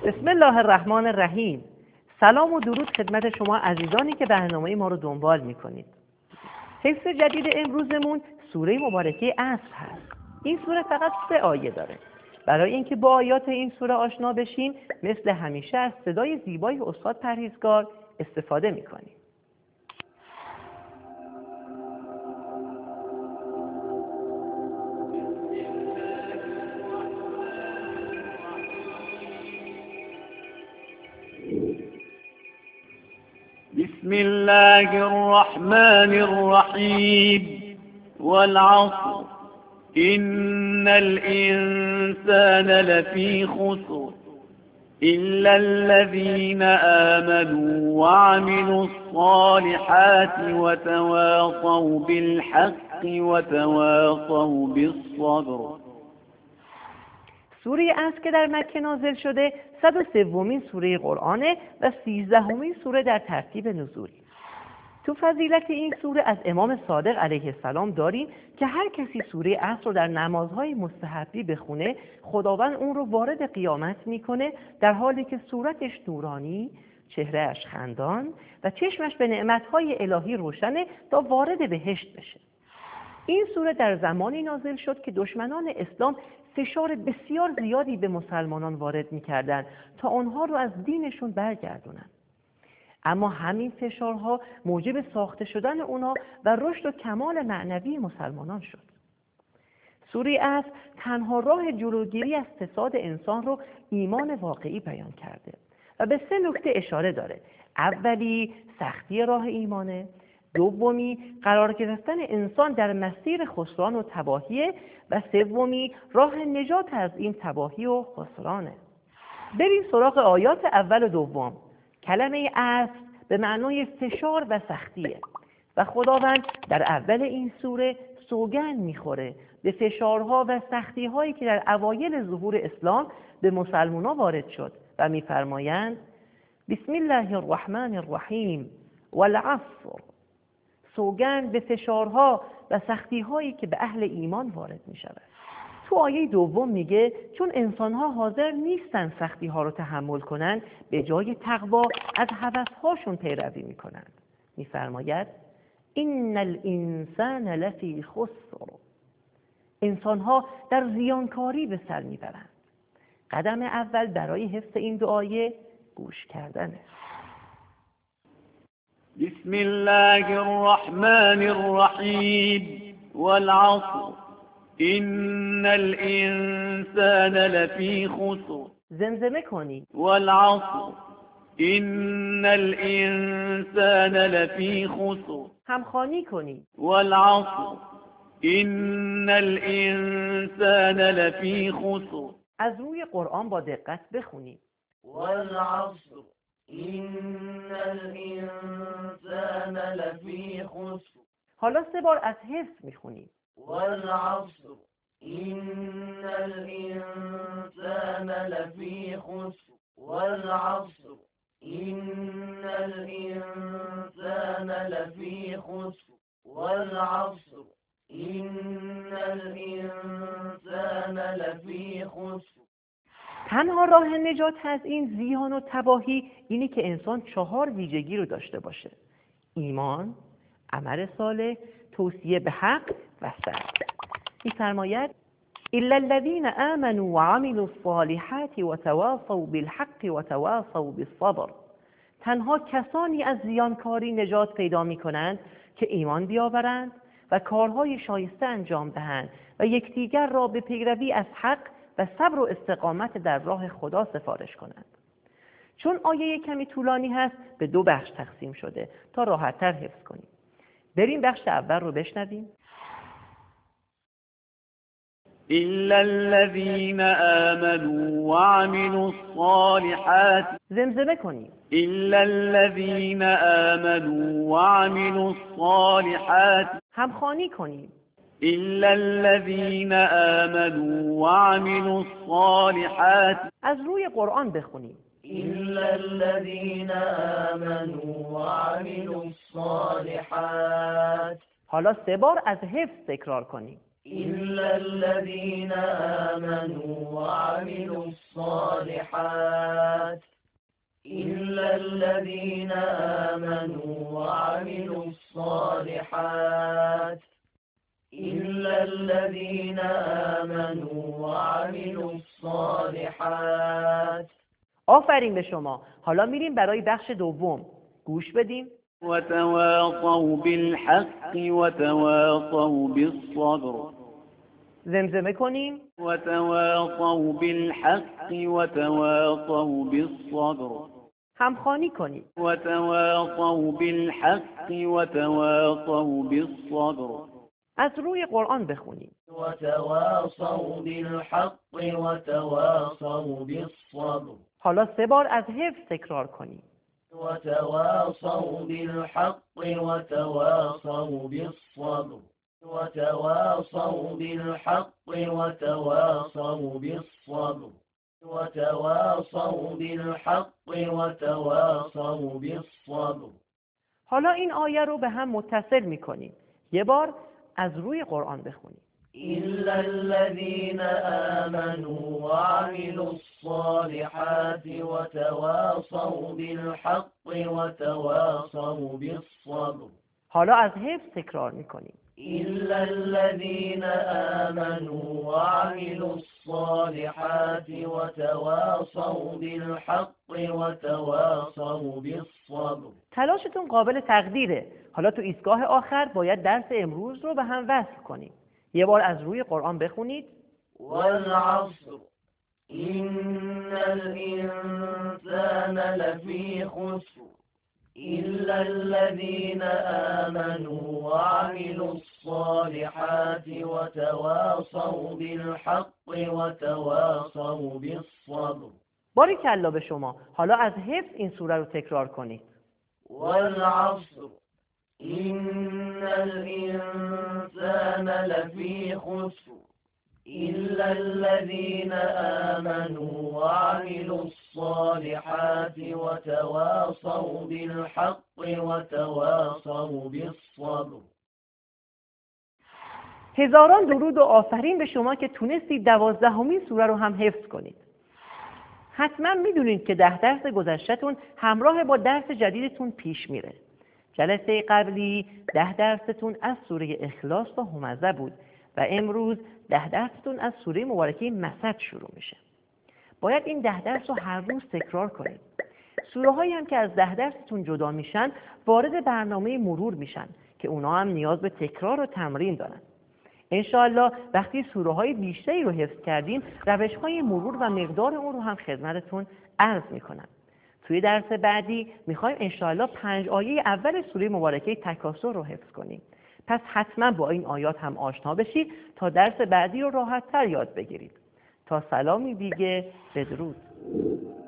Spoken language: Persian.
بسم الله الرحمن الرحیم. سلام و درود خدمت شما عزیزانی که برنامه ما رو دنبال میکنید. حفظ جدید امروزمون سوره مبارکه عصر هست. این سوره فقط 3 آیه داره. برای اینکه با آیات این سوره آشنا بشیم مثل همیشه از صدای زیبای استاد پرهیزگار استفاده میکنیم. بسم الله الرحمن الرحيم والعصر إن الإنسان لفي خسر إلا الذين آمنوا وعملوا الصالحات وتواصوا بالحق وتواصوا بالصبر. سوره عصر که در مکه نازل شده 103مین سوره قرآنه و 13مین سوره در ترتیب نزول. تو فضیلت این سوره از امام صادق علیه السلام داریم که هر کسی سوره عصر رو در نمازهای مستحبی بخونه خداوند اون رو وارد قیامت میکنه در حالی که صورتش نورانی، چهرهش خندان و چشمش به نعمتهای الهی روشنه تا وارد بهشت بشه. این سوره در زمانی نازل شد که دشمنان اسلام فشار بسیار زیادی به مسلمانان وارد می‌کردند تا آنها رو از دینشون برگردونن. اما همین فشارها موجب ساخته شدن اونا و رشد و کمال معنوی مسلمانان شد. سوره عصر تنها راه جلوگیری از فساد انسان رو ایمان واقعی بیان کرده و به 3 نکته اشاره داره. اولی سختی راه ایمانه، دومی قرار گرفتن انسان در مسیر خسران و تباهی و سومی راه نجات از این تباهی و خسرانه. بریم سراغ آیات اول و دوم. کلمه عصر به معنای فشار و سختیه و خداوند در اول این سوره سوگند میخوره به فشارها و سختی‌هایی که در اوایل ظهور اسلام به مسلمانان وارد شد و میفرمایند بسم الله الرحمن الرحیم والعصر. سوگند به فشارها و سختی‌هایی که به اهل ایمان وارد می‌شود. تو آیه دوم میگه چون انسان‌ها حاضر نیستن سختی‌ها رو تحمل کنن به جای تقوا از هوس‌هاشون پیروی می‌کنند. می‌فرماید ان الانسان لفی خسر. انسان‌ها در زیانکاری به سر می‌برند. قدم اول برای حفظ این دو آیه گوش کردنه. بسم الله الرحمن الرحيم والعصر إن الإنسان لفي خسر. زمزمه کنی. والعصر إن الإنسان لفي خسر. همخوانی کنی. والعصر إن الإنسان لفي خسر. از روی قرآن با دقت بخونی. والعصر إن الإنسان لفي خسر. حالا 3 بار از حفظ میخونی. والعصر إن الإنسان لفي خسر. والعصر إن الإنسان لفي خسر. والعصر إن الإنسان لفي خسر. تنها راه نجات از این زیان و تباهی اینی که انسان 4 ویژگی رو داشته باشه: ایمان، عمل صالح، توصیه به حق و صبر. می‌فرماید الا الذين آمنوا وعملوا الصالحات وتواصوا بالحق وتواصوا بالصبر. تنها کسانی از زیانکاری نجات پیدا می‌کنند که ایمان بیاورند و کارهای شایسته انجام دهند و یکدیگر را به پیروی از حق و صبر و استقامت در راه خدا سفارش کنند. چون آیه کمی طولانی هست به 2 بخش تقسیم شده تا راحت‌تر حفظ کنیم. بریم بخش اول رو بشنویم. إلا الذين آمنوا وعملوا الصالحات. زمزمه کنیم. إلا الذين آمنوا وعملوا الصالحات. همخوانی کنیم. إلا الذين آمنوا وعملوا الصالحات. از روی قرآن بخونیم. إلا الذين آمنوا وعملوا الصالحات. حالا 3 بار از حفظ تکرار کنیم. إلا الذين آمنوا وعملوا الصالحات إلا الذين آمنوا وعملوا الصالحات إلا الذين آمنوا وعملوا الصالحات. آفرین به شما. حالا میریم برای بخش دوم. گوش بدیم. وتواصوا بالحق وتواصوا بالصبر زمزمه کنیم. وتواصوا بالحق وتواصوا بالصبر همخوانی کنیم. وتواصوا بالحق وتواصوا بالصبر. از روی قرآن بخونیم. وتواصوا بالحق وتواصوا بالصبر. حالا 3 بار از حفظ تکرار کنیم. وتواصوا بالحق وتواصوا بالصبر. وتواصوا بالحق وتواصوا بالصبر. وتواصوا بالحق وتواصوا بالصبر. حالا این آیه رو به هم متصل می‌کنیم. 1 بار از روی قرآن بخونیم. إلا الذين آمنوا وعملوا الصالحات وتواصوا بالحق وتواصوا بالصبر. حالا از حفظ تکرار می‌کنیم. إلا الذين آمنوا وعملوا الصالحات وتواصوا بالحق وتواصوا بالصبر. تلاشتون قابل تقدیره. حالا تو ایستگاه آخر باید درس امروز رو به هم وصل کنیم. 1 بار از روی قرآن بخونید. والعصر إن الإنسان لفي خسر إلا الذين آمنوا وعملوا الصالحات وتواصوا بالحق وتواصوا بالصبر. باریکلا به شما. حالا از حفظ این سوره رو تکرار کنید. والعصر إن الإنسان لفي خسر إلا الذين آمنوا وعملوا الصالحات وتواصوا بالحق وتواصوا بالصبر. هزاران درود و آفرین به شما که تونستید 12مین سوره رو هم حفظ کنید. حتما میدونید که 10 درس گذشته‌تون همراه با درس جدیدتون پیش میره. جلسه قبلی 10 درستون از سوره اخلاص و همزه بود و امروز 10 درستون از سوره مبارکه مسد شروع میشه. باید این 10 درس رو هر روز تکرار کنید. سوره هایی هم که از 10 درستون جدا میشن وارد برنامه مرور میشن که اونا هم نیاز به تکرار و تمرین دارن. انشاءالله وقتی سوره های بیشتری رو حفظ کردین روش های مرور و مقدار اون رو هم خدمتتون عرض میکنم. توی درس بعدی میخوایم انشاءالله 5 آیه اول سوره مبارکه تکاثر رو حفظ کنیم. پس حتما با این آیات هم آشنا بشید تا درس بعدی رو راحت تر یاد بگیرید. تا سلامی دیگه، بدرود.